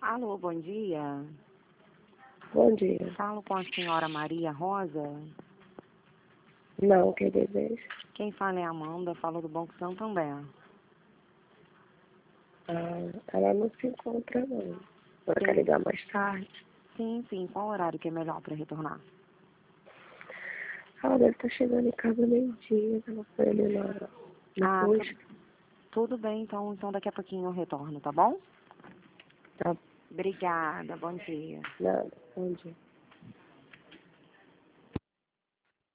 Alô, bom dia. Bom dia. Falo com a senhora Maria Rosa. Não, quem deseja? Quem fala é a Amanda, falo do Banco Santander. Ela não se encontra, não. Ela quer ligar mais tarde. Sim. Qual horário que é melhor para retornar? Ela deve estar chegando em casa meio-dia. Ela foi ali na posto. Tudo bem, então daqui a pouquinho eu retorno, tá bom? Tá. Obrigada, bom dia. Nada. Bom dia.